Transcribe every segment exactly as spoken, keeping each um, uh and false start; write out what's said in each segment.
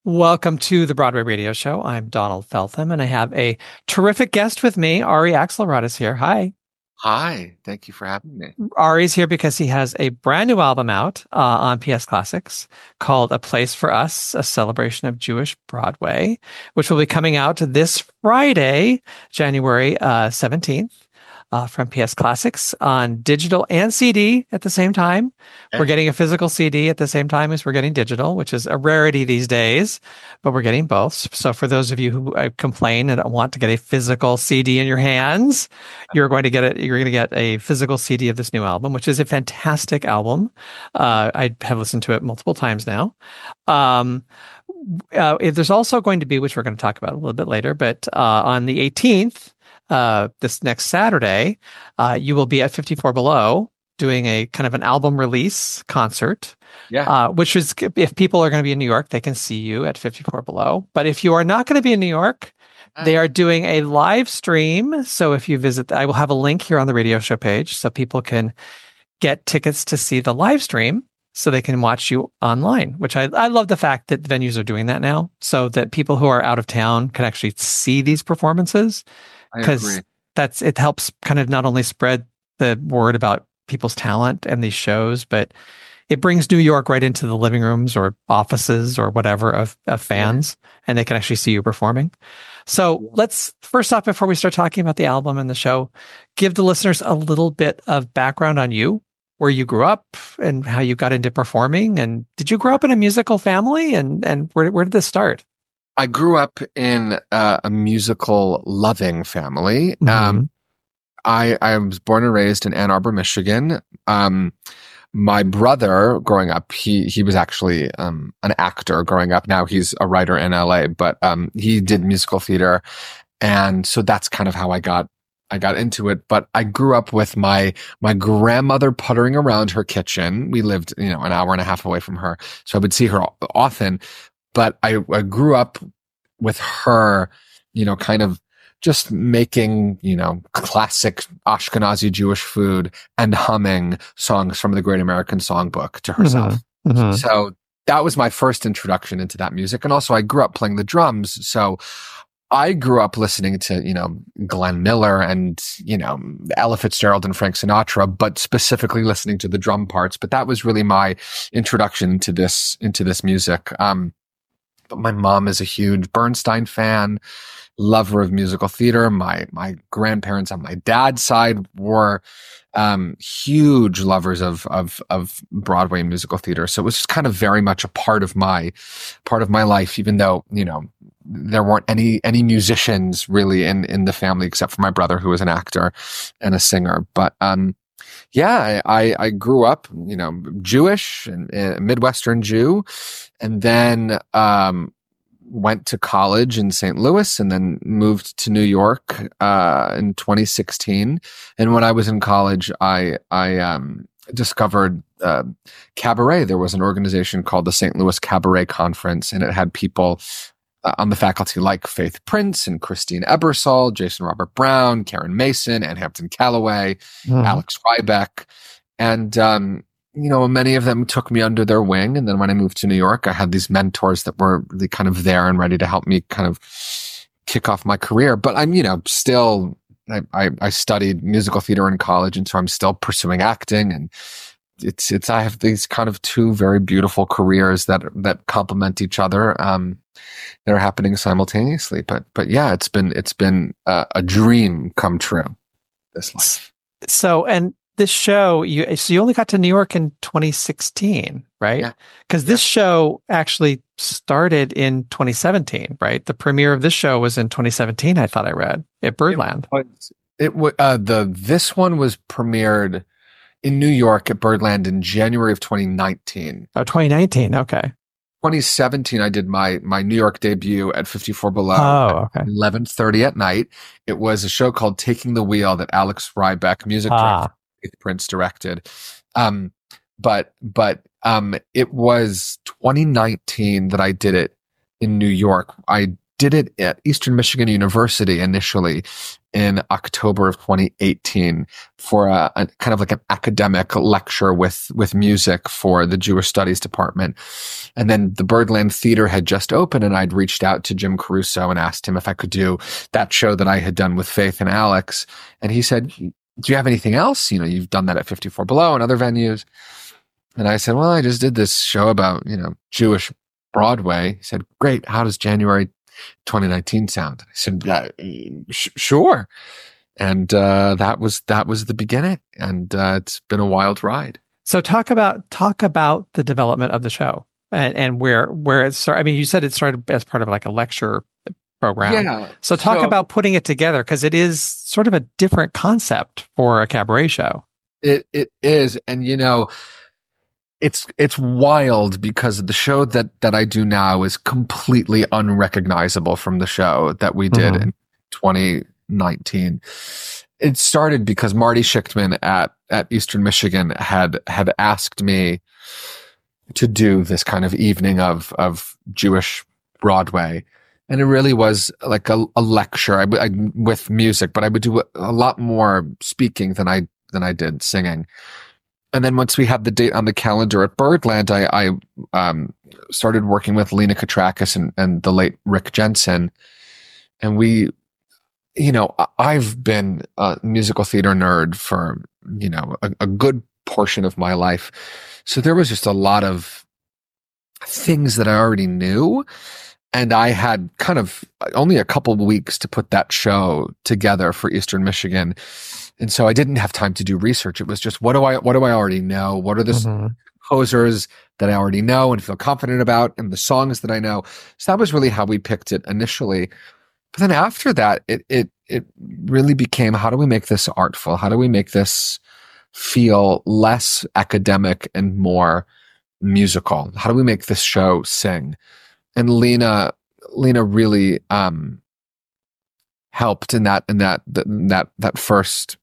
Welcome to the Broadway Radio Show. I'm Donald Feltham, and I have a terrific guest with me. Ari Axelrod is here. Hi. Hi, thank you for having me. Ari's here because he has a brand new album out uh, on P S Classics called A Place for Us, a celebration of Jewish Broadway, which will be coming out this Friday, January uh, seventeenth. Uh, from P S Classics on digital and C D at the same time. We're getting a physical C D at the same time as we're getting digital, which is a rarity these days, but we're getting both. So for those of you who uh, complain and want to get a physical C D in your hands, you're going to get it. You're going to get a physical C D of this new album, which is a fantastic album. Uh, I have listened to it multiple times now. Um, uh, there's also going to be, which we're going to talk about a little bit later, but uh, on the eighteenth, Uh, this next Saturday, uh, you will be at fifty-four Below doing a kind of an album release concert. Yeah. Uh, which is, if people are going to be in New York, they can see you at fifty-four Below. But if you are not going to be in New York, they are doing a live stream. So if you visit, I will have a link here on the radio show page so people can get tickets to see the live stream so they can watch you online, which I, I love the fact that venues are doing that now so that people who are out of town can actually see these performances. Because that's it helps kind of not only spread the word about people's talent and these shows, but it brings New York right into the living rooms or offices or whatever of, of fans, and they can actually see you performing. So let's first off, before we start talking about the album and the show, give the listeners a little bit of background on you, where you grew up and how you got into performing. And did you grow up in a musical family? And and where where did this start? I grew up in uh, a musical loving family. Mm-hmm. Um, I, I was born and raised in Ann Arbor, Michigan. Um, my brother, growing up, he he was actually um, an actor growing up. Now he's a writer in L A, but um, he did musical theater, and so that's kind of how I got I got into it. But I grew up with my my grandmother puttering around her kitchen. We lived, you know, an hour and a half away from her, so I would see her often. But I, I grew up with her, you know, kind of just making, you know, classic Ashkenazi Jewish food and humming songs from the Great American Songbook to herself. Mm-hmm. Mm-hmm. So that was my first introduction into that music. And also I grew up playing the drums. So I grew up listening to, you know, Glenn Miller and, you know, Ella Fitzgerald and Frank Sinatra, but specifically listening to the drum parts. But that was really my introduction to this, into this music. Um, But my mom is a huge Bernstein fan, lover of musical theater. My my grandparents on my dad's side were um, huge lovers of of of Broadway musical theater. So it was kind of very much a part of my part of my life, even though, you know, there weren't any any musicians really in in the family except for my brother, who was an actor and a singer. But um, yeah, I, I grew up, you know, Jewish and uh, Midwestern Jew, and then um, went to college in Saint Louis, and then moved to New York uh, in twenty sixteen. And when I was in college, I I um, discovered uh, cabaret. There was an organization called the Saint Louis Cabaret Conference, and it had people Uh, on the faculty like Faith Prince and Christine Ebersol, Jason Robert Brown, Karen Mason, Ann Hampton Callaway, mm-hmm. Alex Rybeck. And, um, you know, many of them took me under their wing. And then when I moved to New York, I had these mentors that were really kind of there and ready to help me kind of kick off my career. But I'm, you know, still, I, I, I studied musical theater in college. And so I'm still pursuing acting, and it's, it's, I have these kind of two very beautiful careers that, that complement each other. Um, that are happening simultaneously. But, but yeah, it's been, it's been uh, a dream come true, this life. So, and this show, you, so you only got to New York in twenty sixteen, right? Because yeah. this yeah. show actually started in twenty seventeen, right? The premiere of this show was in twenty seventeen, I thought I read, at Birdland. It was, uh, the, this one was premiered in New York at Birdland in January of twenty nineteen. Oh, twenty nineteen. Okay. twenty seventeen, I did my my New York debut at fifty-four Below oh, okay. at eleven thirty at night. It was a show called Taking the Wheel that Alex Rybeck, music ah. director, Faith Prince directed. Um, but but um, it was twenty nineteen that I did it in New York. I did it at Eastern Michigan University initially in October of twenty eighteen for a, a kind of like an academic lecture with, with music for the Jewish Studies department. And then the Birdland Theater had just opened, and I'd reached out to Jim Caruso and asked him if I could do that show that I had done with Faith and Alex. And he said, do you have anything else? You know, you've done that at fifty-four Below and other venues. And I said, well, I just did this show about, you know, Jewish Broadway. He said, great. How does January twenty nineteen sound? I said, uh, sh- sure. And uh, that was that was the beginning. And uh, it's been a wild ride. So talk about talk about the development of the show and, and where where it started. I mean, you said it started as part of like a lecture program. Yeah. So talk so, about putting it together, because it is sort of a different concept for a cabaret show. It it is, and you know, it's it's wild because the show that that I do now is completely unrecognizable from the show that we did mm-hmm. in twenty nineteen. It started because Marty Schichtman at at Eastern Michigan had had asked me to do this kind of evening of of Jewish Broadway. And it really was like a, a lecture I, I, with music, but I would do a, a lot more speaking than I than I did singing. And then once we had the date on the calendar at Birdland, I, I um, started working with Lena Katrakis and, and the late Rick Jensen. And we, you know, I've been a musical theater nerd for, you know, a, a good portion of my life. So there was just a lot of things that I already knew. And I had kind of only a couple of weeks to put that show together for Eastern Michigan. And so I didn't have time to do research. It was just, what do I, what do I already know? What are the mm-hmm. composers that I already know and feel confident about, and the songs that I know? So that was really how we picked it initially. But then after that, it, it, it really became, how do we make this artful? How do we make this feel less academic and more musical? How do we make this show sing? And Lena, Lena really um, helped in that in that that that first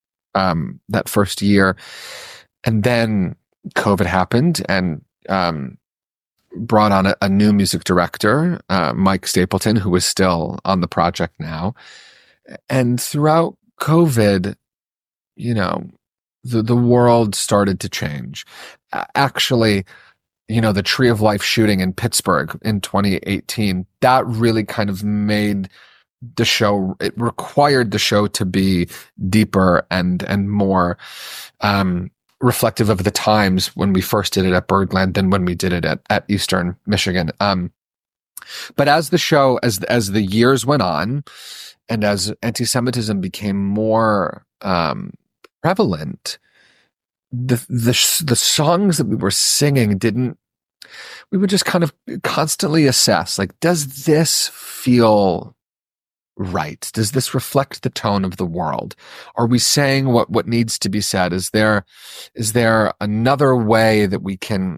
um, that first year, and then COVID happened and um, brought on a, a new music director, uh, Mike Stapleton, who is still on the project now. And throughout COVID, you know, the the world started to change. Actually, you know, the Tree of Life shooting in Pittsburgh in twenty eighteen, that really kind of made the show, it required the show to be deeper and, and more, um, reflective of the times when we first did it at Birdland than when we did it at, at Eastern Michigan. Um, but as the show, as, as the years went on and as anti-Semitism became more, um, prevalent, the, the, the songs that we were singing didn't, we would just kind of constantly assess, like, does this feel right? Does this reflect the tone of the world? Are we saying what, what needs to be said? Is there, is there another way that we can,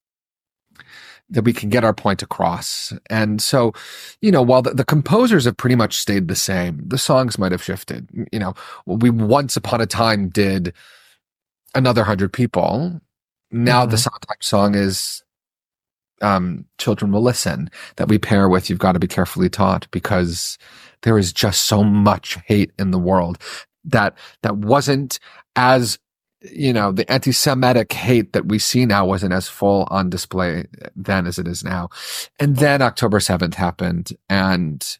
that we can get our point across? And so, you know, while the, the composers have pretty much stayed the same, the songs might have shifted. You know, we once upon a time did Another Hundred People. Now mm-hmm. the soundtrack song is um, Children Will Listen, that we pair with You've Got to Be Carefully Taught, because there is just so much hate in the world that that wasn't as, you know, the anti-Semitic hate that we see now wasn't as full on display then as it is now. And then October seventh happened, and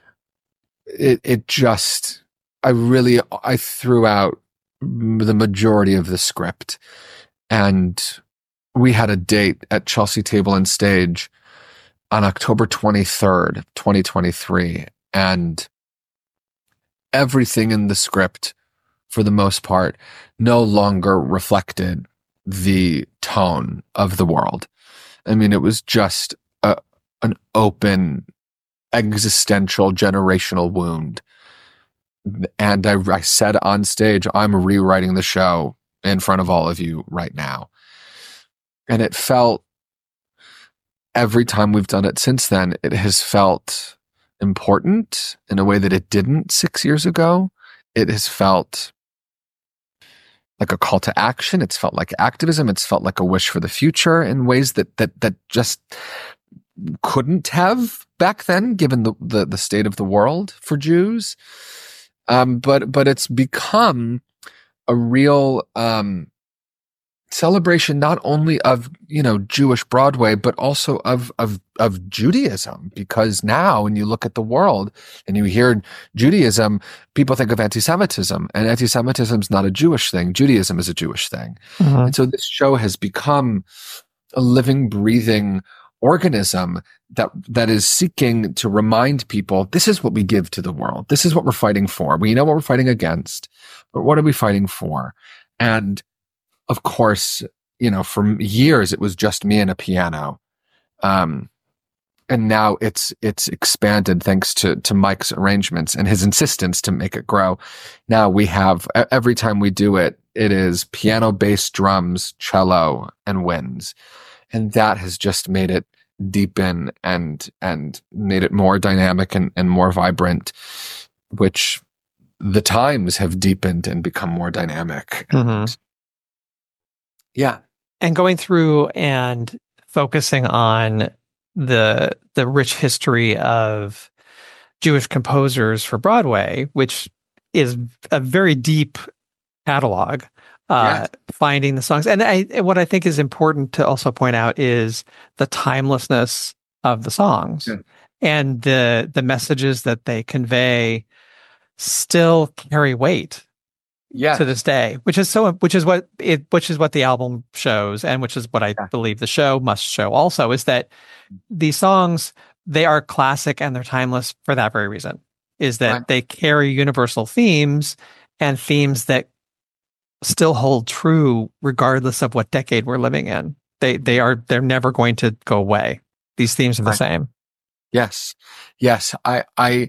it it just, I really, I threw out the majority of the script, and we had a date at Chelsea Table and Stage on October twenty-third, twenty twenty-three. And everything in the script, for the most part, no longer reflected the tone of the world. I mean, it was just a, an open, existential, generational wound. And I, I said on stage, I'm rewriting the show in front of all of you right now. And it felt, every time we've done it since then, it has felt important in a way that it didn't six years ago. It has felt like a call to action. It's felt like activism. It's felt like a wish for the future in ways that that that just couldn't have back then, given the, the, the state of the world for Jews. Um, but, but it's become a real, um, celebration, not only of, you know, Jewish Broadway, but also of, of, of Judaism. Because now when you look at the world and you hear Judaism, people think of anti-Semitism, and anti-Semitism is not a Jewish thing. Judaism is a Jewish thing. Mm-hmm. And so this show has become a living, breathing organism that, that is seeking to remind people, this is what we give to the world. This is what we're fighting for. We know what we're fighting against, but what are we fighting for? And of course, you know, for years it was just me and a piano. Um, and now it's, it's expanded thanks to, to Mike's arrangements and his insistence to make it grow. Now we have, every time we do it, it is piano, bass, drums, cello, and winds. And that has just made it deepen and, and made it more dynamic and, and more vibrant, which the times have deepened and become more dynamic. Mm-hmm. Yeah. And going through and focusing on the the rich history of Jewish composers for Broadway, which is a very deep catalog, uh, yeah. finding the songs. And I, what I think is important to also point out is the timelessness of the songs yeah. and the the messages that they convey still carry weight. Yeah. To this day, which is so, which is what it, which is what the album shows, and which is what I yeah. believe the show must show also, is that these songs, they are classic and they're timeless for that very reason, is that right. they carry universal themes and themes that still hold true regardless of what decade we're living in. They, they are, they're never going to go away. These themes are the right. same. Yes. Yes. I, I,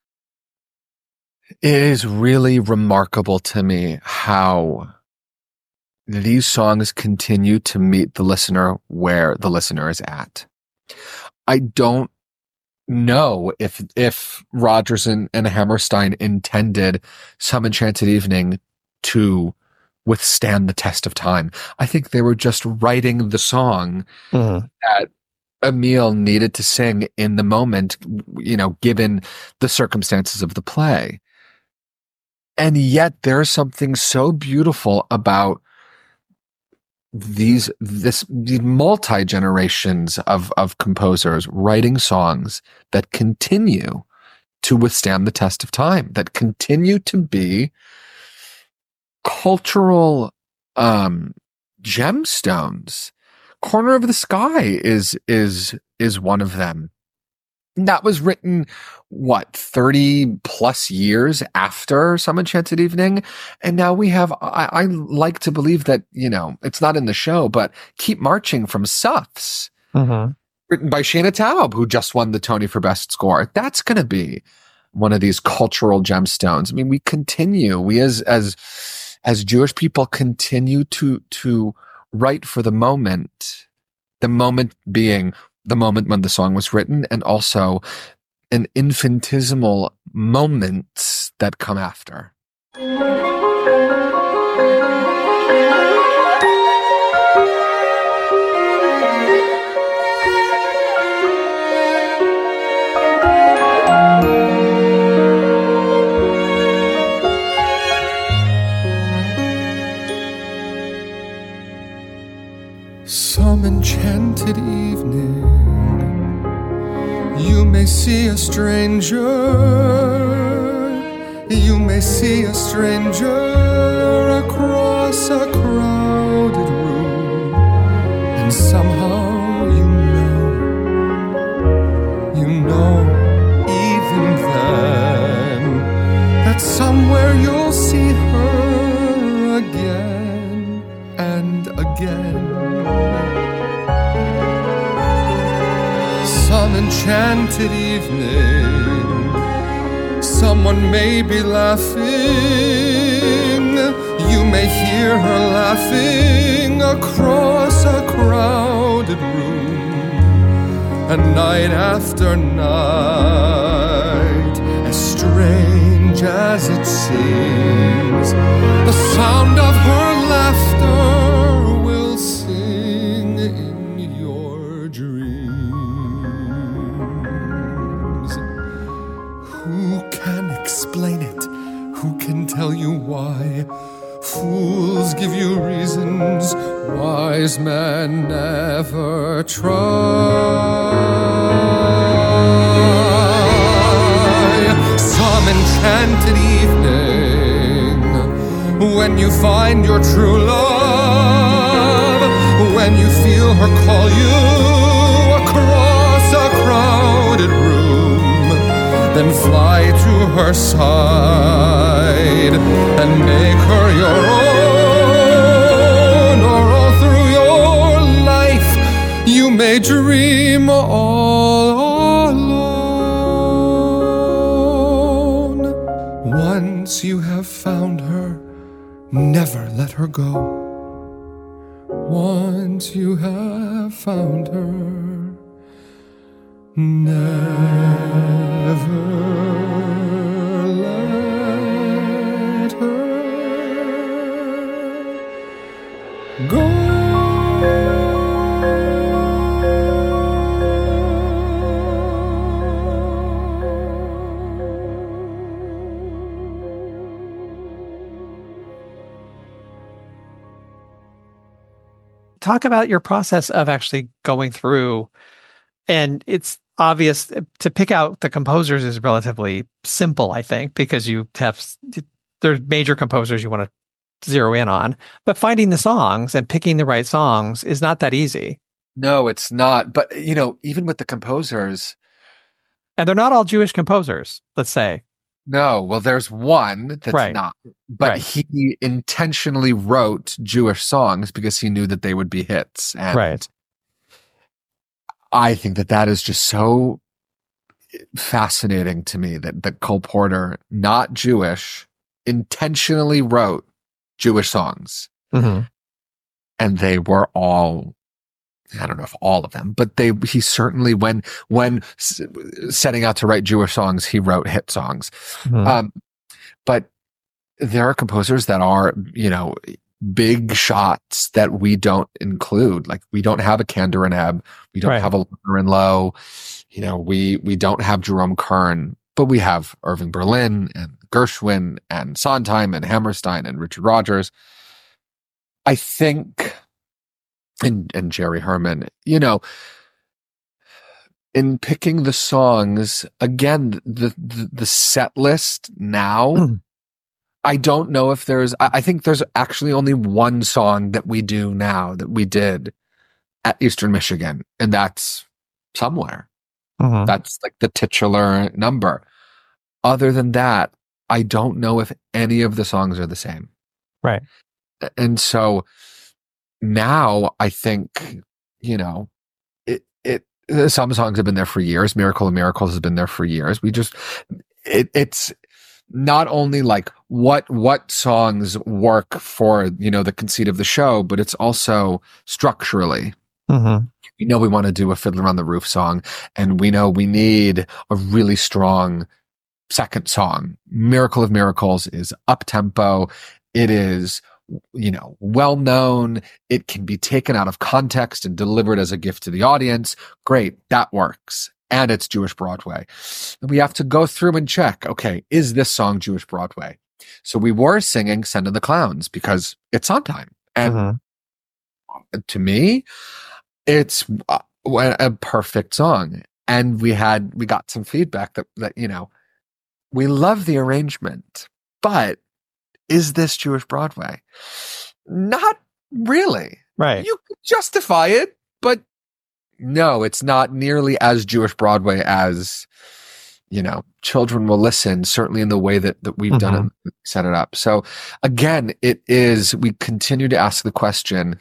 It is really remarkable to me how these songs continue to meet the listener where the listener is at. I don't know if if Rodgers and, and Hammerstein intended Some Enchanted Evening to withstand the test of time. I think they were just writing the song mm-hmm. that Emil needed to sing in the moment, you know, given the circumstances of the play. And yet there's something so beautiful about these, this, these multi-generations of, of composers writing songs that continue to withstand the test of time, that continue to be cultural, um, gemstones. Corner of the Sky is, is, is one of them. That was written, what, thirty plus years after Some Enchanted Evening. And now we have, I, I like to believe that, you know, it's not in the show, but Keep Marching from Suffs, mm-hmm. written by Shana Taub, who just won the Tony for Best Score. That's going to be one of these cultural gemstones. I mean, we continue, we as, as, as Jewish people continue to, to write for the moment, the moment being the moment when the song was written, and also an infinitesimal moments that come after. Some enchanted evening, you may see a stranger, you may see a stranger across a crowded room, and somehow you know, you know even then, that somewhere you'll see her again and again. Some enchanted evening, someone may be laughing, you may hear her laughing across a crowded room, and night after night, as strange as it seems, the sound of her laughter will sing in your dreams. explain it? Who can tell you why? Fools give you reasons, wise men never try. Some enchanted evening, when you find your true love, when you feel her call you across a crowded room, then fly to her side and make her your own, or all through your life you may dream all alone. Once you have found her, never let her go. Once you have found her, never let her go. Talk about your process of actually going through, and it's obvious to pick out the composers is relatively simple, I think, because you have, there's major composers you want to zero in on, but finding the songs and picking the right songs is not that easy. No, it's not. But, you know, even with the composers. And they're not all Jewish composers, let's say. No, well, there's one that's right. not, but right. he intentionally wrote Jewish songs because he knew that they would be hits. And right. I think that that is just so fascinating to me that, that Cole Porter, not Jewish, intentionally wrote Jewish songs. Mm-hmm. And they were all, I don't know if all of them, but they, he certainly, when, when s- setting out to write Jewish songs, he wrote hit songs. Mm-hmm. Um, but there are composers that are, you know, big shots that we don't include. Like we don't have a Kander and Ebb. We don't right. have a Lerner and Lowe. You know, we, we don't have Jerome Kern, but we have Irving Berlin and Gershwin and Sondheim and Hammerstein and Richard Rodgers. I think, and, and Jerry Herman, you know, in picking the songs, again, the, the, the set list now, I don't know if there's, I, I think there's actually only one song that we do now that we did at Eastern Michigan, and that's Somewhere. Mm-hmm. That's like the titular number. Other than that, I don't know if any of the songs are the same. Right. And so now I think, you know, it, it, some songs have been there for years. Miracle of Miracles has been there for years. We just, it, it's not only like what, what songs work for, you know, the conceit of the show, but it's also structurally. Mm-hmm. We know we want to do a Fiddler on the Roof song, and we know we need a really strong second song. Miracle of Miracles is up-tempo. It is, you know, well-known. It can be taken out of context and delivered as a gift to the audience. Great. That works. And it's Jewish Broadway. And we have to go through and check, okay, is this song Jewish Broadway? So we were singing Send in the Clowns because it's on time. And mm-hmm. to me, it's a, a perfect song. And we had, we got some feedback that, that, you know, we love the arrangement, but is this Jewish Broadway? Not really. Right. You could justify it, but no, it's not nearly as Jewish Broadway as, you know, Children Will Listen, certainly in the way that, that we've mm-hmm. done it, set it up. So again, it is, we continue to ask the question,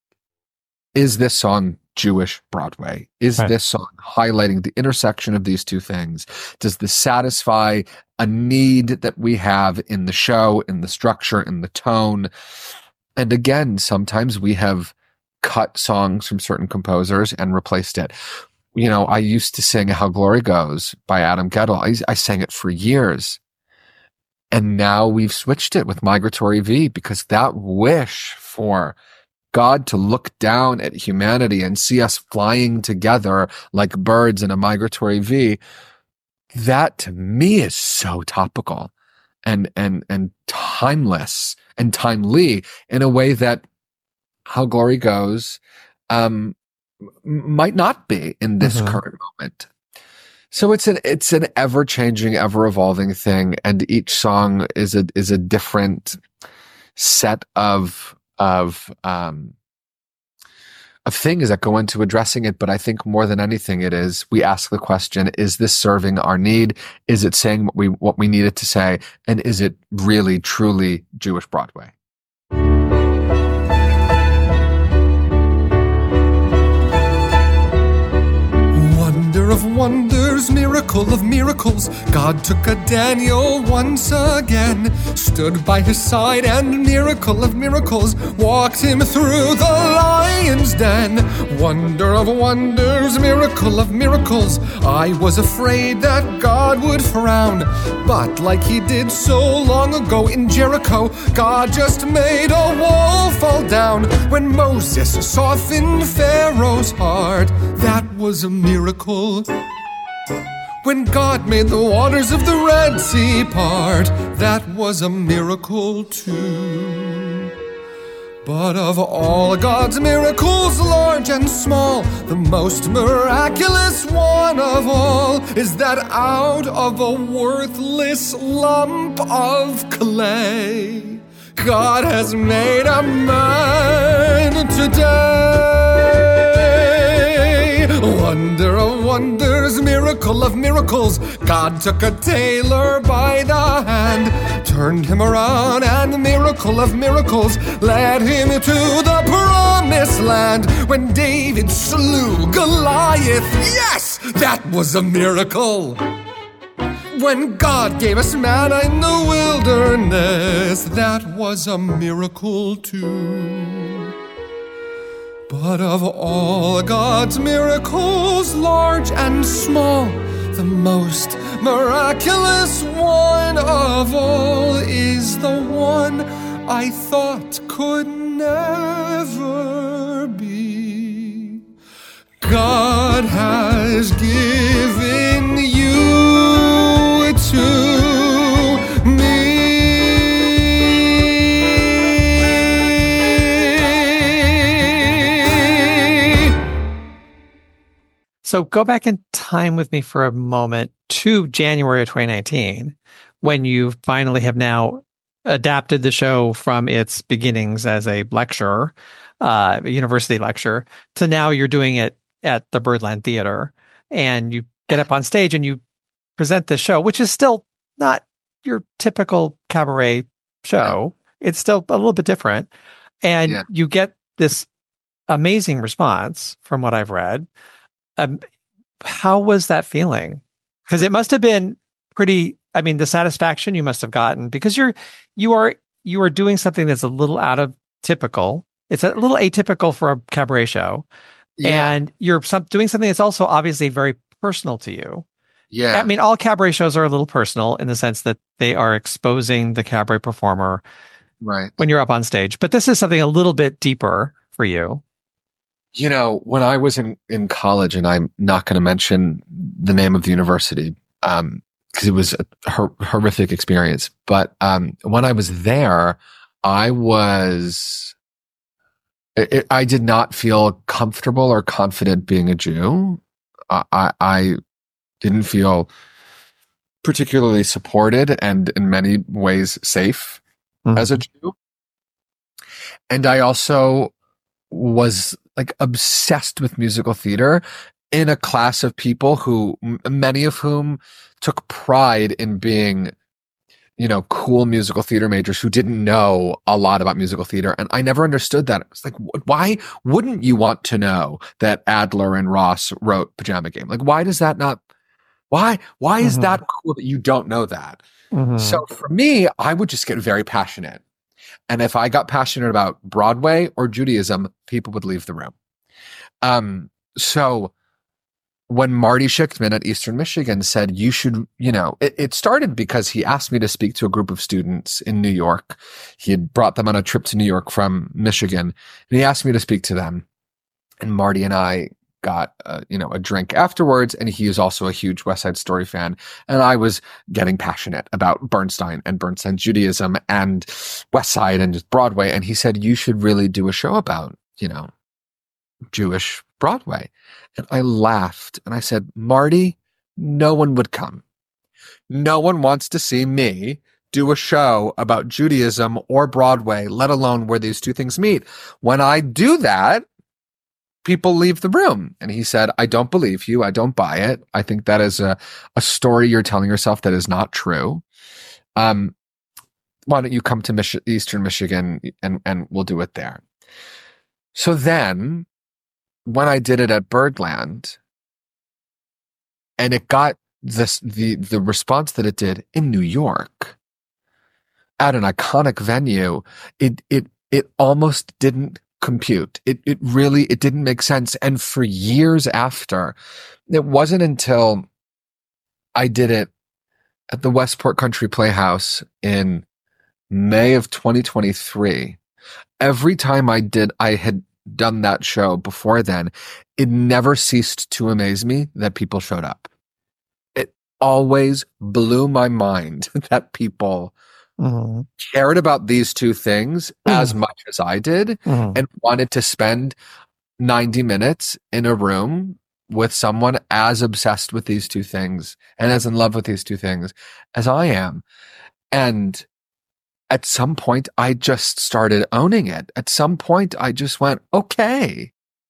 is this song Jewish Broadway? Is right. this song highlighting the intersection of these two things? Does this satisfy a need that we have in the show, in the structure, in the tone? And again, sometimes we have cut songs from certain composers and replaced it. You know, I used to sing How Glory Goes by Adam Guettel. I, I sang it for years. And now we've switched it with Migratory V because that wish for God to look down at humanity and see us flying together like birds in a migratory V, that to me is so topical. and and and timeless and timely in a way that How Glory Goes um, might not be in this mm-hmm. current moment. So it's an it's an ever changing, ever evolving thing, and each song is a is a different set of of um, of things that go into addressing it. But I think more than anything, it is we ask the question: is this serving our need? Is it saying what we what we need it to say? And is it really truly Jewish Broadway? Of wonders, miracle of miracles, God took a Daniel once again, stood by his side, and miracle of miracles, walked him through the lion's den. Wonder of wonders, miracle of miracles, I was afraid that God would frown, but like he did so long ago in Jericho, God just made a wall fall down. When Moses softened Pharaoh's heart, that was a miracle. When God made the waters of the Red Sea part, that was a miracle too. But of all God's miracles, large and small, the most miraculous one of all is that out of a worthless lump of clay, God has made a man today. Wonder of wonders, miracle of miracles, God took a tailor by the hand, turned him around, and miracle of miracles, led him to the promised land. When David slew Goliath, yes, that was a miracle. When God gave us manna in the wilderness, that was a miracle too. But of all God's miracles, large and small, the most miraculous one of all is the one I thought could never be. God has given you to me. So go back in time with me for a moment to January of twenty nineteen, when you finally have now adapted the show from its beginnings as a lecture, uh, a university lecture, to now you're doing it at the Birdland Theater, and you get up on stage and you present the show, which is still not your typical cabaret show. It's still a little bit different. And yeah. you get this amazing response from what I've read. Um, how was that feeling? Because it must have been pretty, I mean, the satisfaction you must have gotten, because you're, you are, you are doing something that's a little out of typical. It's a little atypical for a cabaret show. Yeah. And you're some, doing something that's also obviously very personal to you. Yeah. I mean, all cabaret shows are a little personal in the sense that they are exposing the cabaret performer right when you're up on stage. But this is something a little bit deeper for you. You know, when I was in, in college, and I'm not going to mention the name of the university, um, because it was a hor- horrific experience. But um, when I was there, I was, it, I did not feel comfortable or confident being a Jew. Uh, I, I didn't feel particularly supported and in many ways safe mm-hmm. as a Jew. And I also was like obsessed with musical theater in a class of people who, m- many of whom took pride in being, you know, cool musical theater majors who didn't know a lot about musical theater. And I never understood that. It was like, wh- why wouldn't you want to know that Adler and Ross wrote Pajama Game? Like, why does that not, why, why is mm-hmm. that cool that you don't know that? Mm-hmm. So for me, I would just get very passionate. And if I got passionate about Broadway or Judaism, people would leave the room. Um, so when Marty Schickman at Eastern Michigan said, you should, you know, it, it started because he asked me to speak to a group of students in New York. He had brought them on a trip to New York from Michigan, and he asked me to speak to them. And Marty and I got uh, you know a drink afterwards, and he is also a huge West Side Story fan, and I was getting passionate about Bernstein and Bernstein Judaism and West Side and just Broadway, and he said, you should really do a show about you know Jewish Broadway. And I laughed and I said, Marty, no one would come. No one wants to see me do a show about Judaism or Broadway, let alone where these two things meet. When I do that, people leave the room. And he said, I don't believe you. I don't buy it. I think that is a, a story you're telling yourself that is not true. Um, why don't you come to Mich- Eastern Michigan and, and we'll do it there. So then when I did it at Birdland and it got this, the, the response that it did in New York at an iconic venue, it, it, it almost didn't compute. It, it really, it didn't make sense. And for years after, it wasn't until I did it at the Westport Country Playhouse in May of twenty twenty-three. Every time I did, I had done that show before then, it never ceased to amaze me that people showed up. It always blew my mind that people mm-hmm. cared about these two things mm-hmm. as much as I did mm-hmm. and wanted to spend ninety minutes in a room with someone as obsessed with these two things and as in love with these two things as I am. And at some point, I just started owning it. At some point, I just went, okay,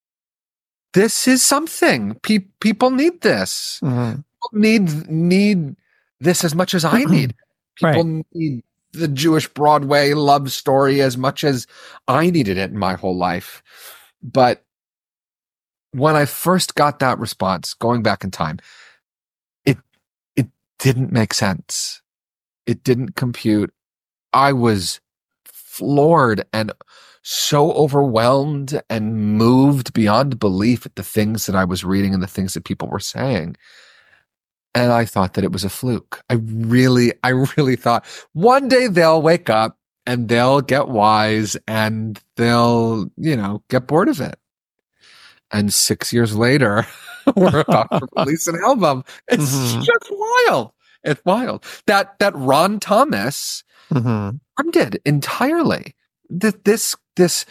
this is something. Pe- people need this. Mm-hmm. People need, need this as much as I need. People right. need the Jewish Broadway love story as much as I needed it in my whole life. But when I first got that response, going back in time, it it didn't make sense. It didn't compute. I was floored and so overwhelmed and moved beyond belief at the things that I was reading and the things that people were saying. And I thought that it was a fluke. I really, I really thought one day they'll wake up and they'll get wise and they'll, you know, get bored of it. And six years later, we're about to release an album. It's mm-hmm. just wild. It's wild. That, that Ron Thomas mm-hmm. did entirely. This, this, this,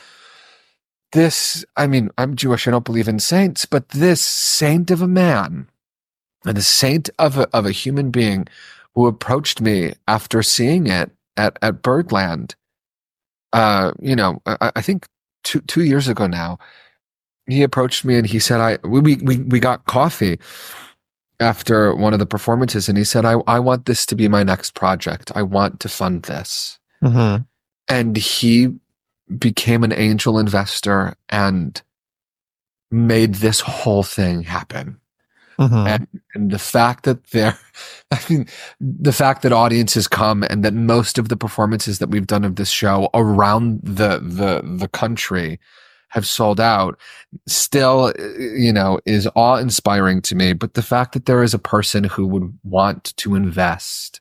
this, I mean, I'm Jewish. I don't believe in saints, but this saint of a man and the saint of a, of a human being who approached me after seeing it at, at Birdland, uh, you know, I, I think two, two years ago now, he approached me and he said, I, we, we, we got coffee after one of the performances. And he said, I, I want this to be my next project. I want to fund this. Mm-hmm. And he became an angel investor and made this whole thing happen. Mm-hmm. And, and the fact that there, I mean, the fact that audiences come and that most of the performances that we've done of this show around the, the, the country have sold out still, you know, is awe-inspiring to me. But the fact that there is a person who would want to invest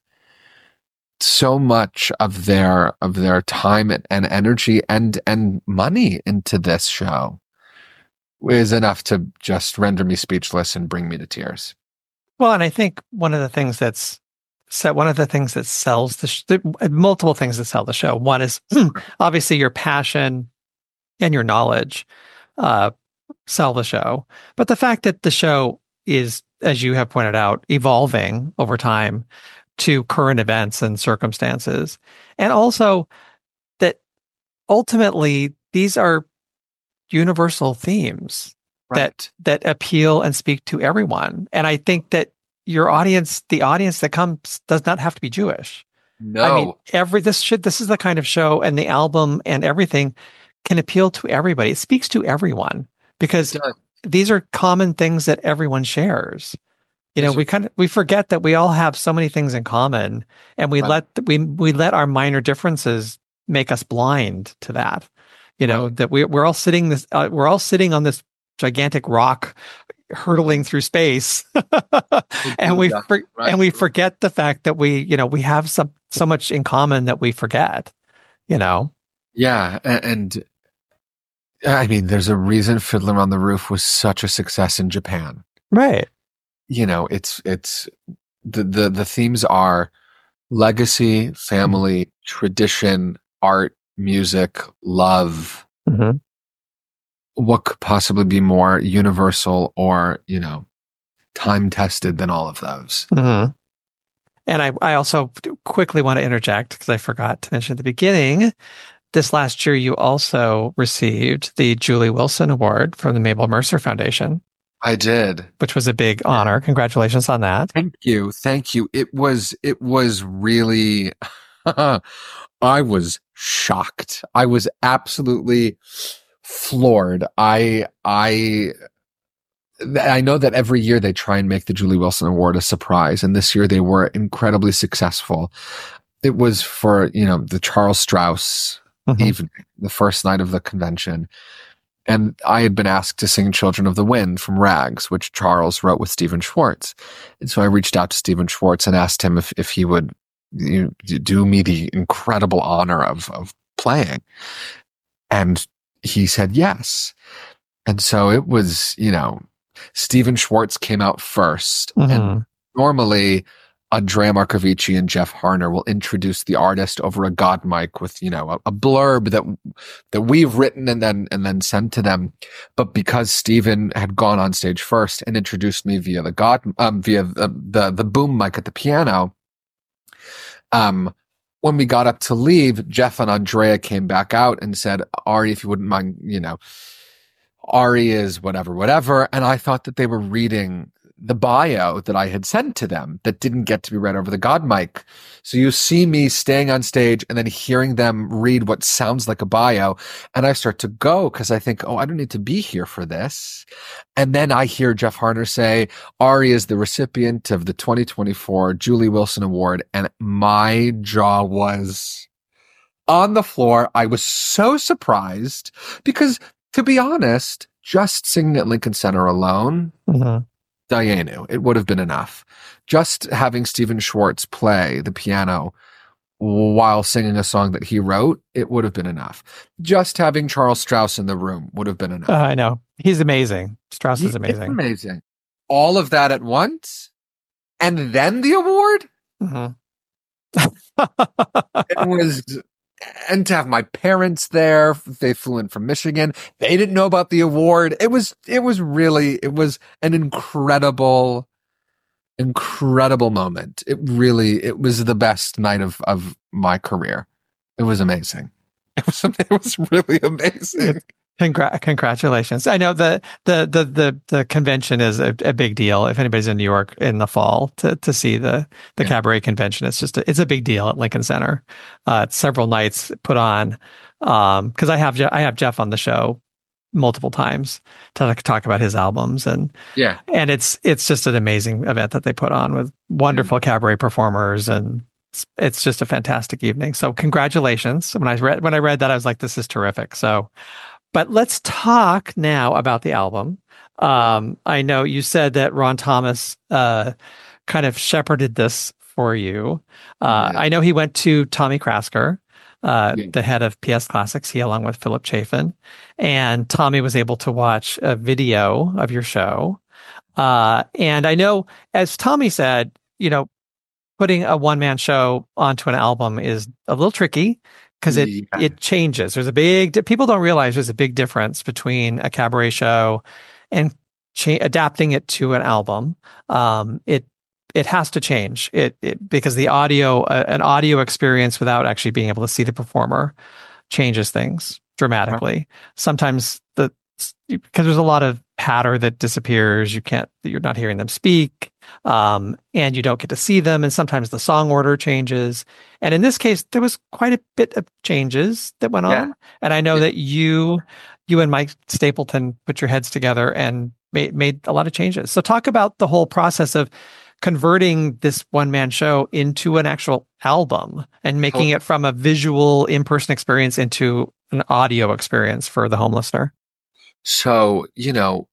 so much of their, of their time and, and energy and, and money into this show is enough to just render me speechless and bring me to tears. Well, and I think one of the things that's So one of the things that sells the sh- multiple things that sell the show. One is obviously your passion and your knowledge uh, sell the show. But the fact that the show is, as you have pointed out, evolving over time to current events and circumstances. And also that ultimately these are universal themes right. that that appeal and speak to everyone. And I think that your audience, the audience that comes, does not have to be Jewish. No. I mean, every this should this is the kind of show, and the album and everything can appeal to everybody. It speaks to everyone because these are common things that everyone shares. You know, we kind of we forget that we all have so many things in common, and we right. let we we let our minor differences make us blind to that. You know, right. that we we're all sitting this uh, we're all sitting on this gigantic rock, hurtling through space, and we yeah, for, right. and we forget the fact that we you know we have some so much in common that we forget. You know. Yeah, and I mean, there's a reason Fiddler on the Roof was such a success in Japan. Right. You know, it's it's the the the themes are legacy, family, mm-hmm. tradition, art, music, love. Mm-hmm. What could possibly be more universal or, you know, time tested than all of those? Mm-hmm. And I, I also quickly want to interject because I forgot to mention at the beginning, this last year you also received the Julie Wilson Award from the Mabel Mercer Foundation. I did. Which was a big honor. Congratulations on that. Thank you. Thank you. It was, it was really, I was shocked. I was absolutely floored. I, I, I know that every year they try and make the Julie Wilson Award a surprise, and this year they were incredibly successful. It was for, you know, the Charles Strauss mm-hmm. evening, the first night of the convention. And I had been asked to sing Children of the Wind from Rags, which Charles wrote with Stephen Schwartz. And so I reached out to Stephen Schwartz and asked him if, if he would you know, do me the incredible honor of, of playing. And he said yes. And so it was, you know, Stephen Schwartz came out first. Mm-hmm. And normally Andrea Marcovici and Jeff Harner will introduce the artist over a God mic with, you know, a, a blurb that that we've written and then and then sent to them. But because Stephen had gone on stage first and introduced me via the God um, via the, the the boom mic at the piano, um, when we got up to leave, Jeff and Andrea came back out and said, "Ari, if you wouldn't mind, you know, Ari is whatever, whatever." And I thought that they were reading the bio that I had sent to them that didn't get to be read over the God mic. So you see me staying on stage and then hearing them read what sounds like a bio. And I start to go because I think, oh, I don't need to be here for this. And then I hear Jeff Harner say, Ari is the recipient of the twenty twenty-four Julie Wilson Award. And my jaw was on the floor. I was so surprised because, to be honest, just singing at Lincoln Center alone, mm-hmm. Dayenu, it would have been enough. Just having Stephen Schwartz play the piano while singing a song that he wrote, it would have been enough. Just having Charles Strauss in the room would have been enough. Uh, I know. He's amazing. Strauss he, is amazing. amazing. All of that at once? And then the award? Mm-hmm. It was... And to have my parents there, they flew in from Michigan. They didn't know about the award. It was, it was really, it was an incredible, incredible moment. It really, it was the best night of, of my career. It was amazing. It was, it was really amazing. Congra- congratulations. I know the, the, the, the, the convention is a, a big deal. If anybody's in New York in the fall to, to see the, the yeah. cabaret convention, it's just, a, it's a big deal at Lincoln Center. Uh, it's several nights put on. Um, cause I have, Je- I have Jeff on the show multiple times to talk about his albums and, yeah. And it's, it's just an amazing event that they put on with wonderful mm-hmm. cabaret performers, and it's, it's just a fantastic evening. So congratulations. When I read, when I read that, I was like, this is terrific. So, but let's talk now about the album. Um, I know you said that Ron Thomas uh, kind of shepherded this for you. Uh, yeah. I know he went to Tommy Krasker, uh, yeah. the head of P S Classics, he along with Philip Chafin, and Tommy was able to watch a video of your show. Uh, and I know, as Tommy said, you know, putting a one-man show onto an album is a little tricky. Because it, yeah. it changes. There's a big, people don't realize there's a big difference between a cabaret show and cha- adapting it to an album. Um, it, it has to change it, it because the audio, uh, an audio experience without actually being able to see the performer changes things dramatically. Right. Sometimes the, because there's a lot of patter that disappears. You can't, you're not hearing them speak. Um, and you don't get to see them. And sometimes the song order changes. And in this case, there was quite a bit of changes that went yeah. on. And I know that you, you and Mike Stapleton put your heads together and made, made a lot of changes. So talk about the whole process of converting this one-man show into an actual album and making oh. it from a visual in-person experience into an audio experience for the home listener. So, you know,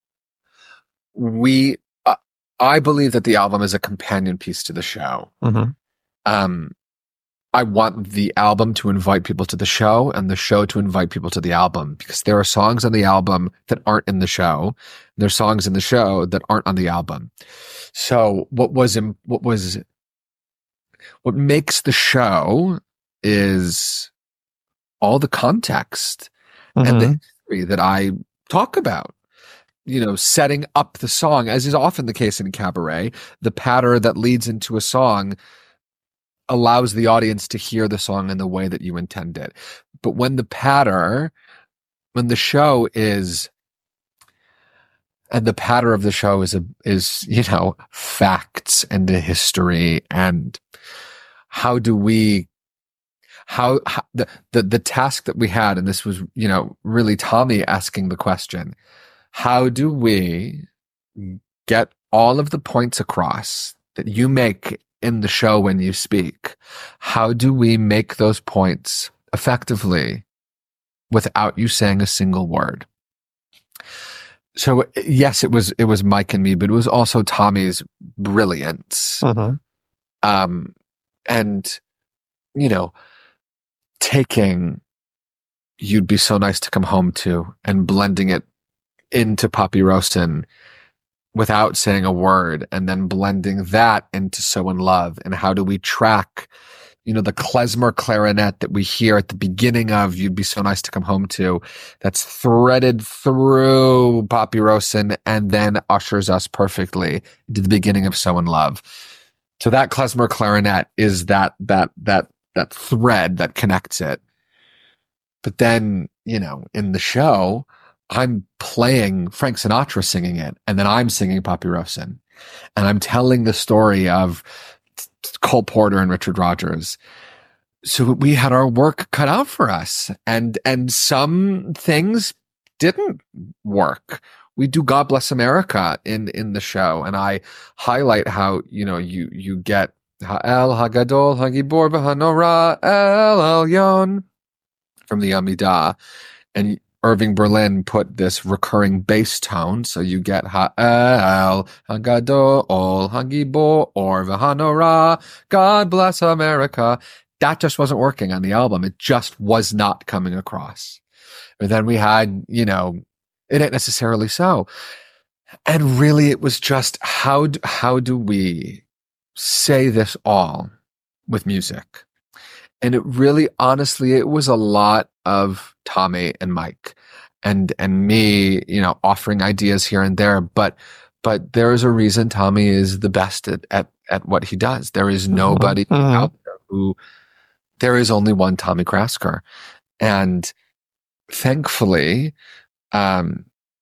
we, uh, I believe that the album is a companion piece to the show. Mm-hmm. Um, I want the album to invite people to the show and the show to invite people to the album, because there are songs on the album that aren't in the show. And there's songs in the show that aren't on the album. So what was, what was, what makes the show is all the context mm-hmm. and the history that I talk about. You know, setting up the song, as is often the case in cabaret, the patter that leads into a song allows the audience to hear the song in the way that you intend it. But when the patter, when the show is, and the patter of the show is, a, is, you know, facts and a history, and how do we, how, how the, the, the task that we had, and this was, you know, really Tommy asking the question, how do we get all of the points across that you make in the show when you speak? How do we make those points effectively without you saying a single word? So yes, it was it was Mike and me, but it was also Tommy's brilliance. Uh-huh. Um, and you know, taking "You'd Be So Nice to Come Home To" and blending it into Papyrosin without saying a word, and then blending that into So in Love. And how do we track, you know, the klezmer clarinet that we hear at the beginning of "You'd Be So Nice to Come Home To," that's threaded through Papyrosin and then ushers us perfectly into the beginning of So in Love. So that klezmer clarinet is that, that, that, that thread that connects it. But then, you know, in the show, I'm playing Frank Sinatra singing it, and then I'm singing Papyrosin, and I'm telling the story of Cole Porter and Richard Rodgers. So we had our work cut out for us, and and some things didn't work. We do "God Bless America" in in the show, and I highlight how, you know, you you get Ha'el Hagadol Hagibor V'Hanora El Elyon from the Amidah, and Irving Berlin put this recurring bass tone, so you get Ha'el Hagadol Hagibor V'Hanora, God Bless America. That just wasn't working on the album. It just was not coming across. But then we had, you know, It Ain't Necessarily So. And really it was just, how do, how do we say this all with music? And it really, honestly, it was a lot of Tommy and Mike and, and me, you know, offering ideas here and there. But, but there is a reason Tommy is the best at, at, at what he does. There is nobody mm-hmm. out there who, there is only one Tommy Krasker. And thankfully, um,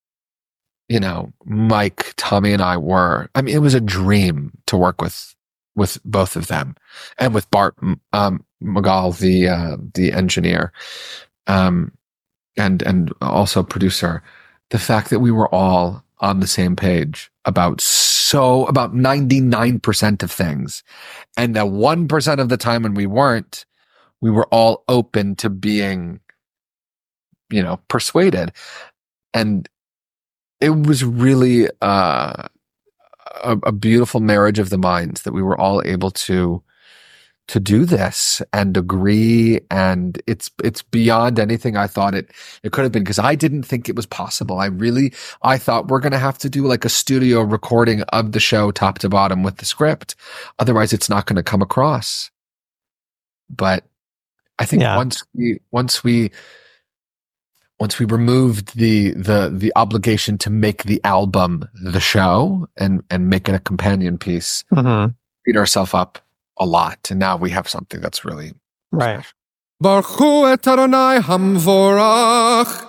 you know, Mike, Tommy, and I were, I mean, it was a dream to work with, with both of them, and with Bart, um, Magal, the, uh, the engineer, um, and, and also producer. The fact that we were all on the same page about so, about ninety-nine percent of things. And that one percent of the time when we weren't, we were all open to being, you know, persuaded. And it was really, uh, a, a beautiful marriage of the minds that we were all able to, to do this and agree. And it's, it's beyond anything I thought it, it could have been, because I didn't think it was possible. I really, I thought we're going to have to do like a studio recording of the show top to bottom with the script. Otherwise it's not going to come across. But I think yeah. once we, once we, once we removed the, the, the obligation to make the album the show and, and make it a companion piece, mm-hmm. beat ourselves up a lot. And now we have something that's really right. Baruch hu et Adonai hamvorach.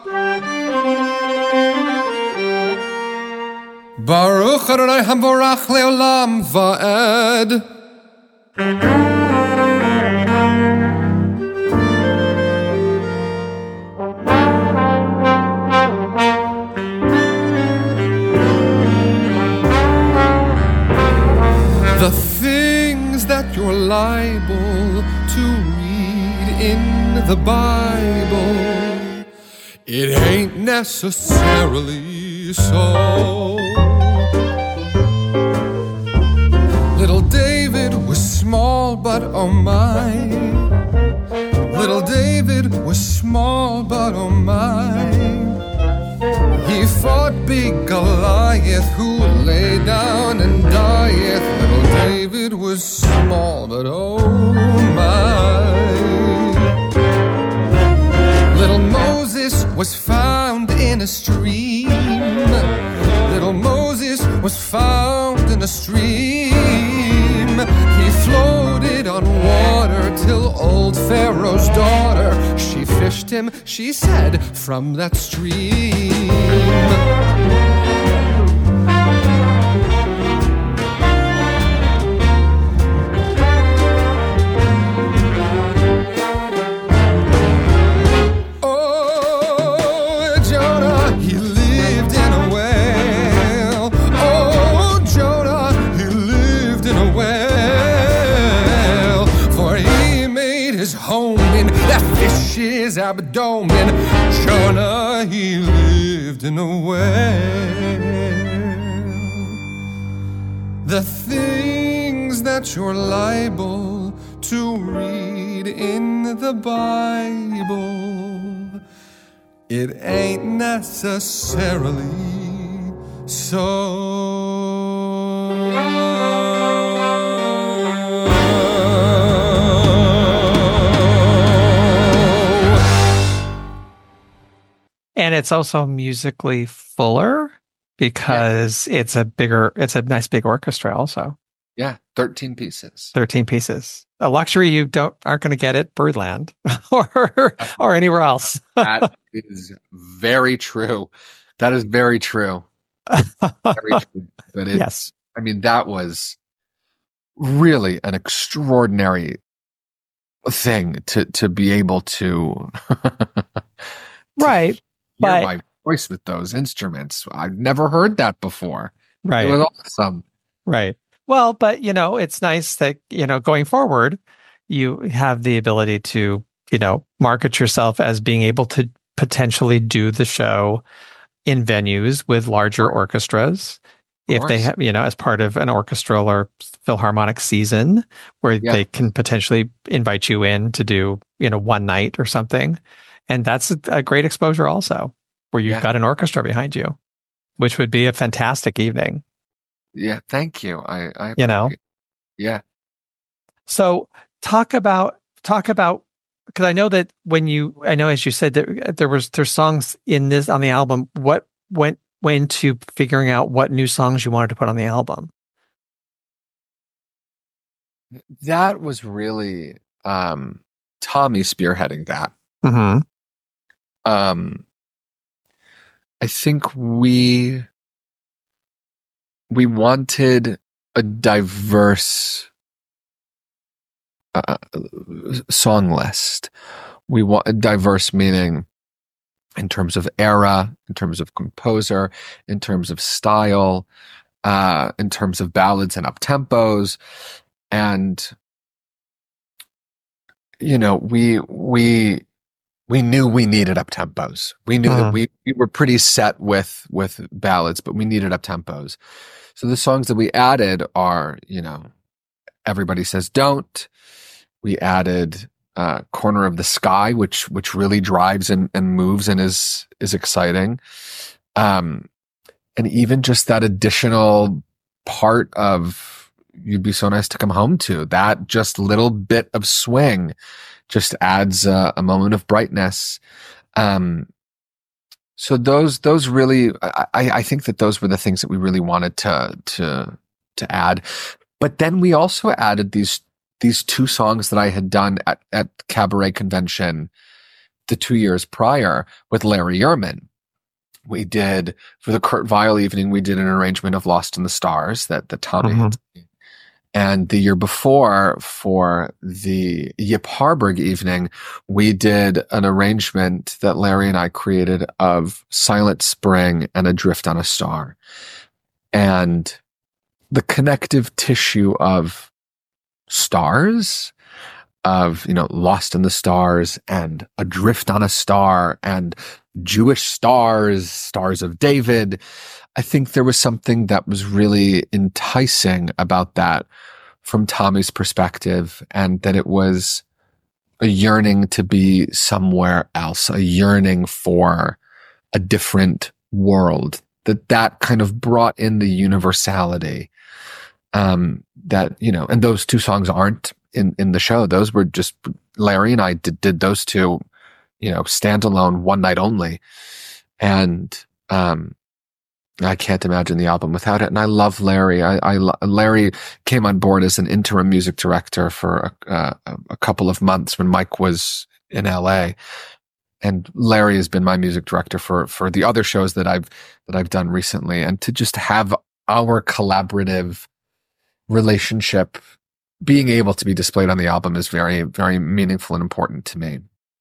Baruch Adonai hamvorach leolam va'ed. The things that you're liable to read in the Bible, it ain't necessarily so. Little David was small, but oh my, Little David was small, but oh my, he fought big Goliath, who lay down and dieth. Little David was small, but oh my. Little Moses was found in a stream. Little Moses was found in a stream. He floated on water till old Pharaoh's daughter, she fished him, she said, from that stream. His abdomen, Jonah, he lived in a whale. The things that you're liable to read in the Bible, it ain't necessarily so. And it's also musically fuller because yeah. it's a bigger, it's a nice big orchestra also. Yeah, thirteen pieces. thirteen pieces. A luxury you don't aren't going to get at Birdland or or anywhere else. That is very true. That is very true. Very true. But it's, yes. I mean, that was really an extraordinary thing to to be able to, to right. Hear but, my voice with those instruments. I've never heard that before. Right. It was awesome. Right. Well, but you know, it's nice that, you know, going forward, you have the ability to, you know, market yourself as being able to potentially do the show in venues with larger orchestras. If they have, you know, as part of an orchestral or philharmonic season where yeah. they can potentially invite you in to do, you know, one night or something. And that's a, a great exposure also, where you've yeah. got an orchestra behind you, which would be a fantastic evening. Yeah, thank you. I, I you know, yeah. So talk about talk about because I know that when you, I know as you said that there was there's songs in this on the album. What went went to figuring out what new songs you wanted to put on the album? That was really um, Tommy spearheading that. Mm-hmm. Um, I think we we wanted a diverse uh, song list. We want diverse meaning in terms of era, in terms of composer, in terms of style, uh, in terms of ballads and up tempos, and you know, we we. We knew we needed up tempos. We knew uh-huh. that we, we were pretty set with with ballads, but we needed up tempos. So the songs that we added are, you know, Everybody Says Don't. We added uh, Corner of the Sky, which which really drives and, and moves and is is exciting. Um, and even just that additional part of You'd Be So Nice to Come Home To, that just little bit of swing just adds uh, a moment of brightness. Um, so those, those really, I, I think that those were the things that we really wanted to, to, to add. But then we also added these, these two songs that I had done at, at Cabaret Convention the two years prior with Larry Ehrman. We did, for the Kurt Weill evening, we did an arrangement of Lost in the Stars that, that Tommy mm-hmm. had. And the year before, for the Yip Harburg evening, we did an arrangement that Larry and I created of Silent Spring and Adrift on a Star. And the connective tissue of stars, of, you know, Lost in the Stars and Adrift on a Star and Jewish stars, Stars of David. I think there was something that was really enticing about that from Tommy's perspective, and that it was a yearning to be somewhere else, a yearning for a different world, that that kind of brought in the universality. Um, that, you know, and those two songs aren't in, in the show. Those were just, Larry and I did, did those two, you know, standalone one night only. And, um, I can't imagine the album without it. And I love Larry. I, I Larry came on board as an interim music director for a, uh, a couple of months when Mike was in L A. And Larry has been my music director for, for the other shows that I've, that I've done recently. And to just have our collaborative relationship being able to be displayed on the album is very, very meaningful and important to me.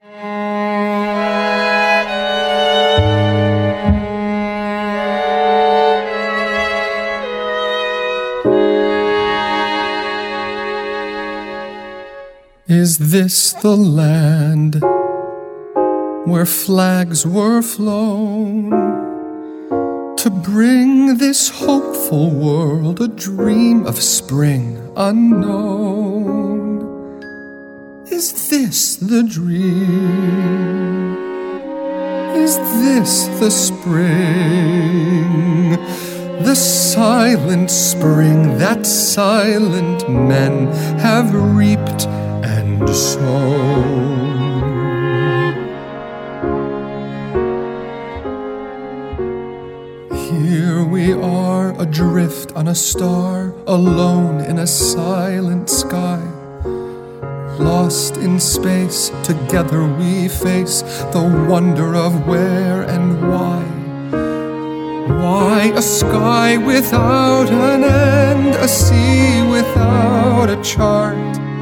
Is this the land where flags were flown to bring this hopeful world a dream of spring unknown? Is this the dream? Is this the spring? The silent spring that silent men have reaped and sown. Here we are, adrift on a star, alone in a silent sky. Lost in space, together we face the wonder of where and why. Why a sky without an end, a sea without a chart?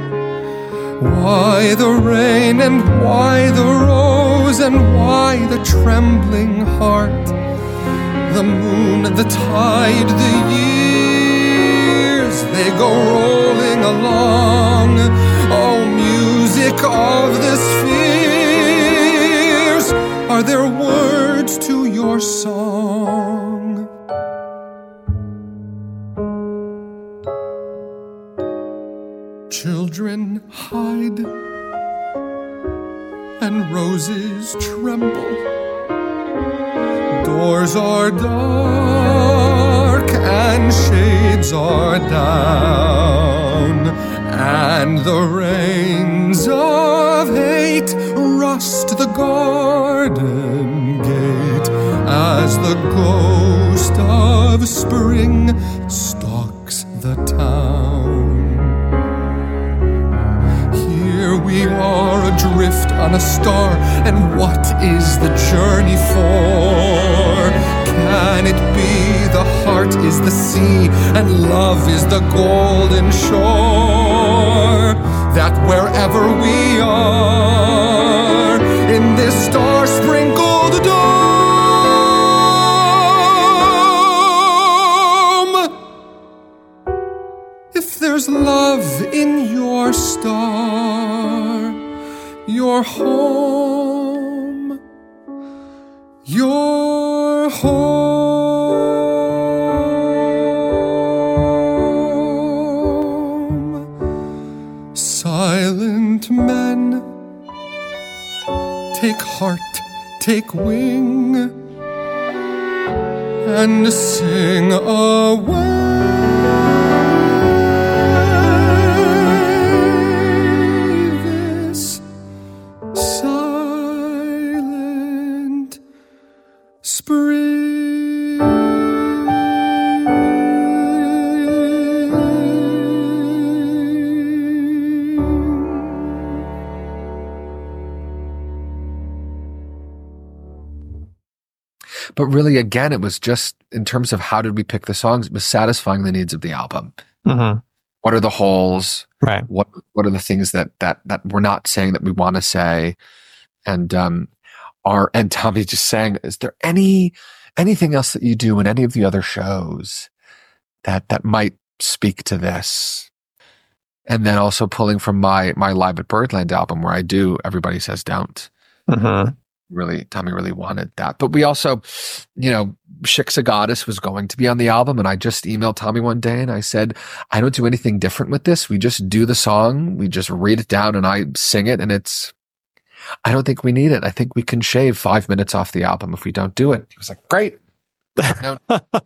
Why the rain and why the rose and why the trembling heart? The moon, the tide, the years, they go rolling along. Oh, music of the spheres, are there words to your song? Children hide and roses tremble. Doors are dark and shades are down, and the rains of hate rust the garden gate as the ghost of spring stalks the town. Here we are, adrift on a star, and what is the journey for? Can it be the heart is the sea, and love is the golden shore? That wherever we are, in this star-sprinkled dome, if there's love in your star, your home, your home. Silent men, take heart, take wing, and sing away. But really, again, it was just in terms of how did we pick the songs, it was satisfying the needs of the album. Mm-hmm. What are the holes? Right. What What are the things that that that we're not saying that we want to say? And um, are and Tommy just saying, is there any anything else that you do in any of the other shows that that might speak to this? And then also pulling from my my Live at Birdland album where I do Everybody Says Don't. Mm-hmm. really, Tommy really wanted that. But we also, you know, Shiksa Goddess was going to be on the album, and I just emailed Tommy one day and I said, I don't do anything different with this. We just do the song, we just read it down and I sing it, and it's, I don't think we need it. I think we can shave five minutes off the album if we don't do it. He was like, great. No,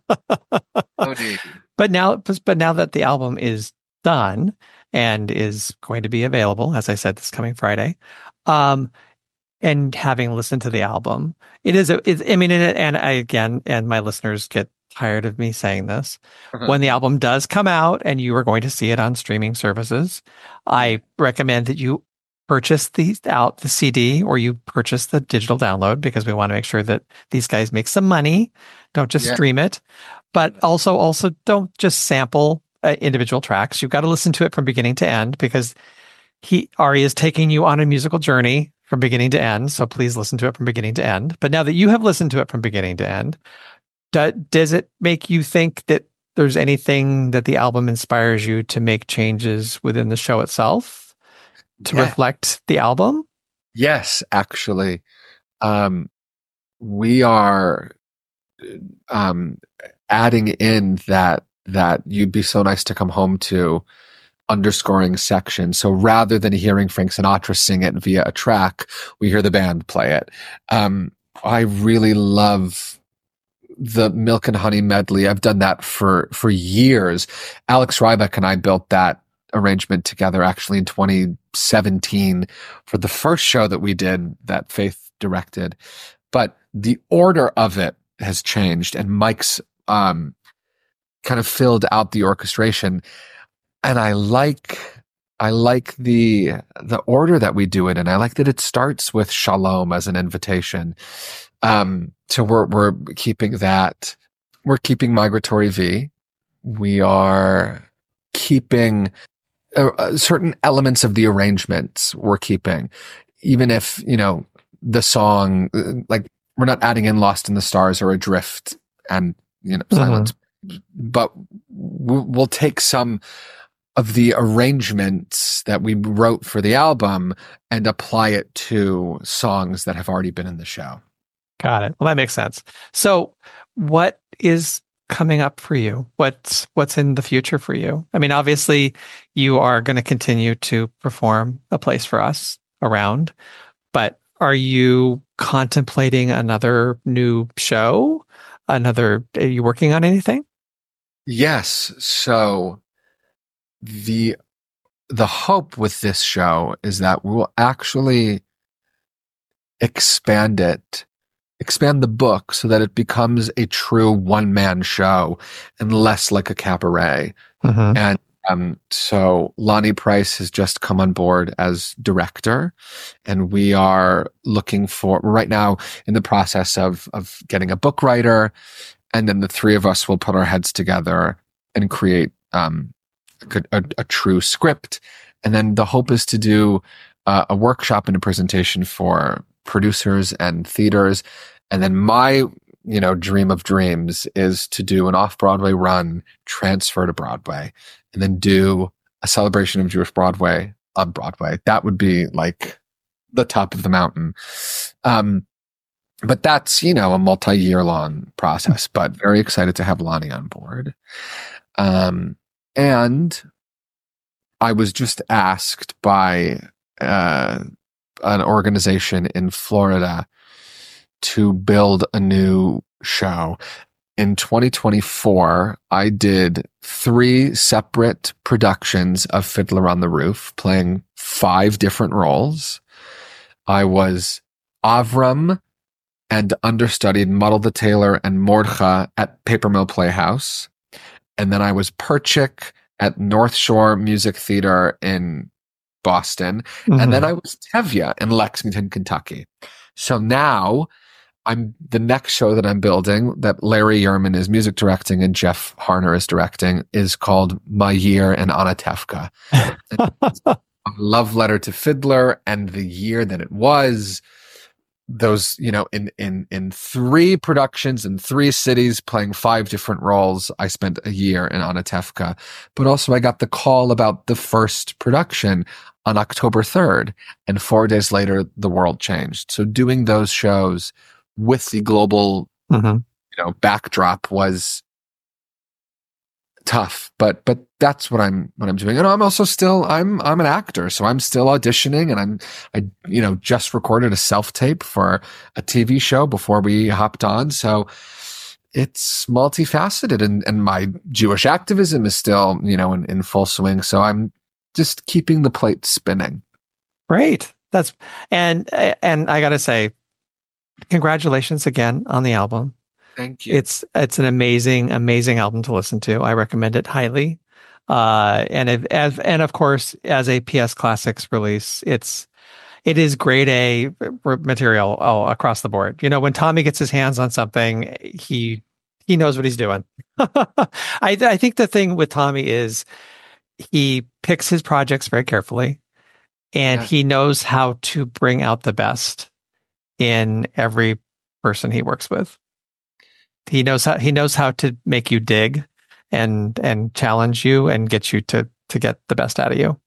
no need. But now, but now that the album is done and is going to be available, as I said, this coming Friday, um, and having listened to the album, it is, a, it's, I mean, and, and I, again, and my listeners get tired of me saying this, uh-huh. when the album does come out and you are going to see it on streaming services, I recommend that you purchase the out the C D or you purchase the digital download, because we want to make sure that these guys make some money. Don't just yeah. stream it, but also also don't just sample uh, individual tracks. You've got to listen to it from beginning to end, because he Ari is taking you on a musical journey from beginning to end. So please listen to it from beginning to end. But now that you have listened to it from beginning to end, do, does it make you think that there's anything that the album inspires you to make changes within the show itself to yeah. reflect the album? Yes, actually. Um, we are um, adding in that that You'd Be So Nice to Come Home To underscoring section. So rather than hearing Frank Sinatra sing it via a track, we hear the band play it. Um, I really love the Milk and Honey medley. I've done that for, for years. Alex Rybeck and I built that arrangement together actually in twenty seventeen for the first show that we did that Faith directed. But the order of it has changed, and Mike's um, kind of filled out the orchestration. And I like, I like the, the order that we do it in. I like that it starts with Shalom as an invitation. Um, so we're, we're keeping that, we're keeping Migratory V. We are keeping uh, certain elements of the arrangements we're keeping, even if, you know, the song, like we're not adding in Lost in the Stars or Adrift and, you know, Silence, mm-hmm. but we'll take some of the arrangements that we wrote for the album and apply it to songs that have already been in the show. Got it. Well, that makes sense. So what is coming up for you? What's, what's in the future for you? I mean, obviously you are going to continue to perform A Place for Us around, but are you contemplating another new show? Another, are you working on anything? Yes. So the the hope with this show is that we will actually expand it, expand the book so that it becomes a true one-man show and less like a cabaret. Mm-hmm. And um, so Lonnie Price has just come on board as director, and we are looking for, right now in the process of of getting a book writer, and then the three of us will put our heads together and create um A, a, a true script. And then the hope is to do uh, a workshop and a presentation for producers and theaters. And then my, you know, dream of dreams is to do an off-Broadway run, transfer to Broadway, and then do a celebration of Jewish Broadway on Broadway. That would be like the top of the mountain. Um, but that's, you know, a multi-year long process, but very excited to have Lonnie on board. Um, And I was just asked by uh, an organization in Florida to build a new show. In twenty twenty-four, I did three separate productions of Fiddler on the Roof, playing five different roles. I was Avram and understudied Muddle the Tailor and Mordcha at Paper Mill Playhouse. And then I was Perchik at North Shore Music Theater in Boston. Mm-hmm. And then I was Tevye in Lexington, Kentucky. So now I'm the next show that I'm building, that Larry Yerman is music directing and Jeff Harner is directing, is called My Year in Anatevka. A love letter to Fiddler and the year that it was. those, you know, in, in, in three productions in three cities playing five different roles. I spent a year in Anatevka, but also I got the call about the first production on October third, and four days later, the world changed. So doing those shows with the global, mm-hmm. you know, backdrop was tough, but but that's what I'm what I'm doing. And I'm also still I'm I'm an actor, so I'm still auditioning, and I'm I you know just recorded a self tape for a T V show before we hopped on. So it's multifaceted, and and my Jewish activism is still you know in, in full swing. So I'm just keeping the plate spinning. Great. That's and and I got to say, congratulations again on the album. Thank you. It's it's an amazing, amazing album to listen to. I recommend it highly. Uh, and if, as and of course, as a P S Classics release, it's it is grade A material all across the board. You know, when Tommy gets his hands on something, he he knows what he's doing. I I think the thing with Tommy is he picks his projects very carefully, and yeah. he knows how to bring out the best in every person he works with. He knows how he knows how to make you dig and and challenge you and get you to to get the best out of you.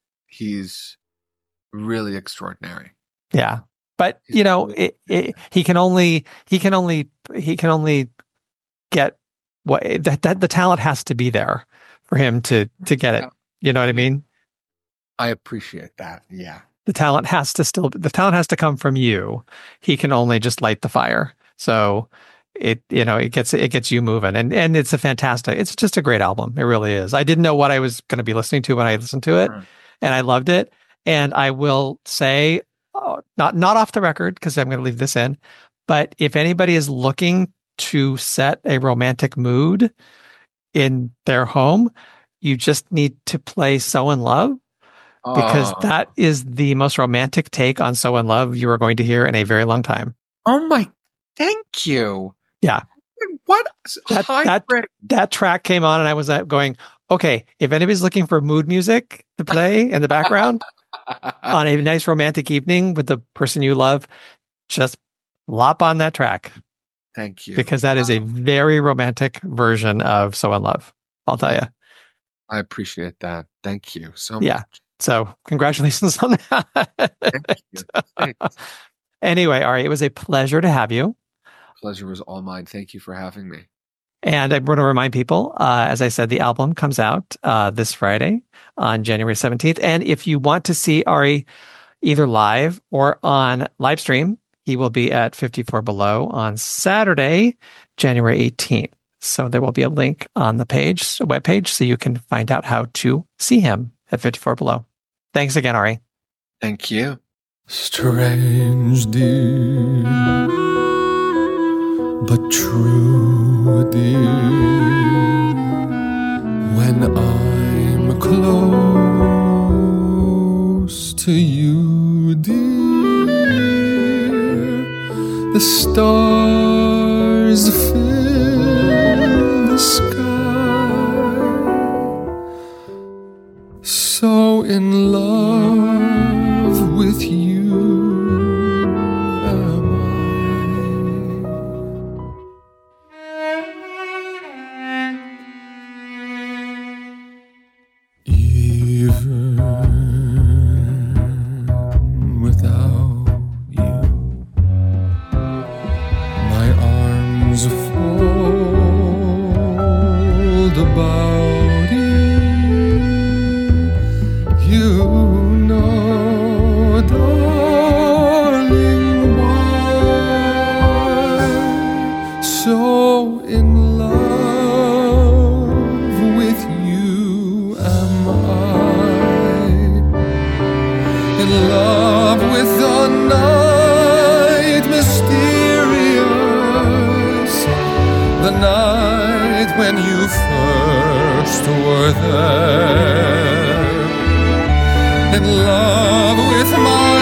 He's really extraordinary. Yeah. But He's you know, really it, it, he can only he can only he can only get what that, that the talent has to be there for him to to get it. You know what I mean? I appreciate that. Yeah. The talent has to still the talent has to come from you. He can only just light the fire. So it you know it gets it gets you moving, and and it's a fantastic it's just a great album. It really is. I didn't know what I was going to be listening to when I listened to it, mm. and I loved it. And I will say, oh, not not off the record because I'm going to leave this in, but if anybody is looking to set a romantic mood in their home, you just need to play "So in Love," because oh. that is the most romantic take on "So in Love" you are going to hear in a very long time. Oh my! Thank you. Yeah. What that, that, that track came on and I was going, okay, if anybody's looking for mood music to play in the background on a nice romantic evening with the person you love, just lop on that track. Thank you. Because that is a very romantic version of "So in Love." I'll tell you. I appreciate that. Thank you so much. Yeah. So congratulations on that. Thank you. Thanks. Anyway, Ari, it was a pleasure to have you. Pleasure was all mine. Thank you for having me. And I want to remind people, uh, as I said, the album comes out uh, this Friday on January seventeenth. And if you want to see Ari either live or on live stream, he will be at fifty-four Below on Saturday, January eighteenth. So there will be a link on the page, a webpage, so you can find out how to see him at fifty-four Below. Thanks again, Ari. Thank you. Strange, dear, but true, dear, when I'm close to you, dear, the stars fill the sky, so in love with you when you first were there, in love with my